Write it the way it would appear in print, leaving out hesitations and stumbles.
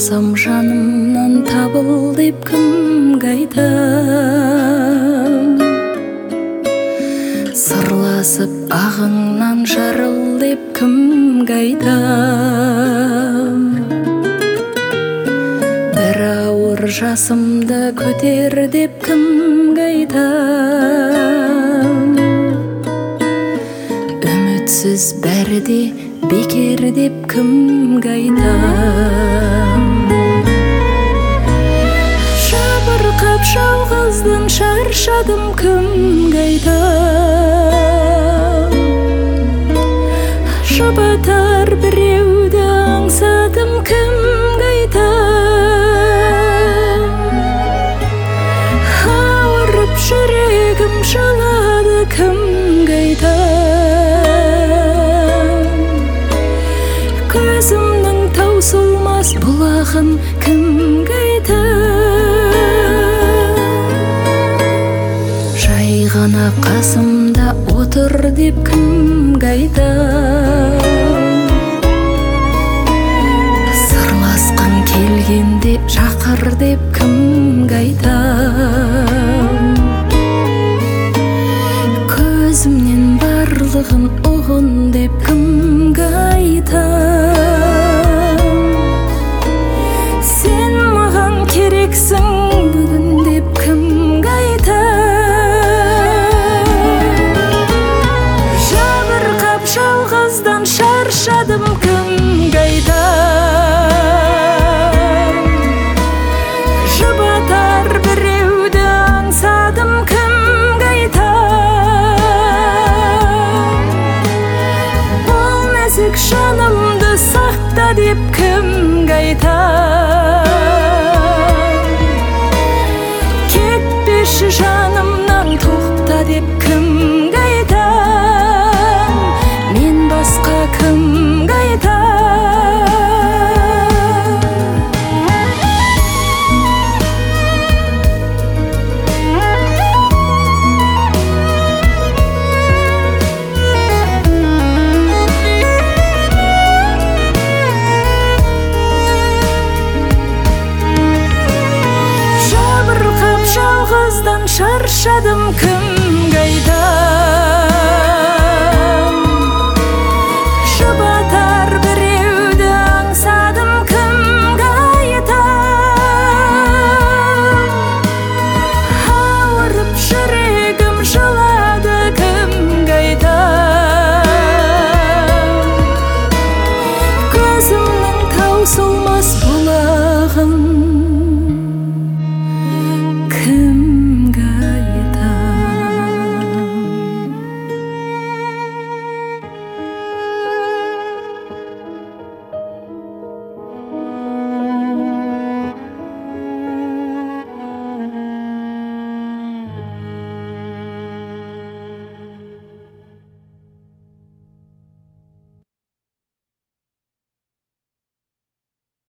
Сырласам жанымнан табыл деп кімге айтам? Сырласып ағыңнан жарыл деп кімге айтам? Бір ауыр жасымды көтер деп кімге айтам? Үмітсіз бәрі де бекер деп кімге айтам? Жабырқап жалғыздың шаршадым кімге айтам? Жұбатар біреуді аңсадым кімге айтам? Ауырып жүрегім жылады кімге айтам? Көзімнің таусылмас бұлағын кімге айтам? Жай ғана қасымда отыр деп кімге айтам? Сырласқан келгенде шақыр деп кімге айтам? Көзімнен барлығын ұғын деп кімге айтам? Сен маған керексің бүгін деп кімге айтам? Жабырқап жалғыздан шаршадым кімге айтам? Жұбатар біреуді аңсадым кімге айтам? Бұл нәзік жанымды сақта деп кімге айтам? Кетпеші жанымнан тоқта деп кімге айтам? Мен басқа кімге айтам? Жабырқап жалғыздан шаршадым кім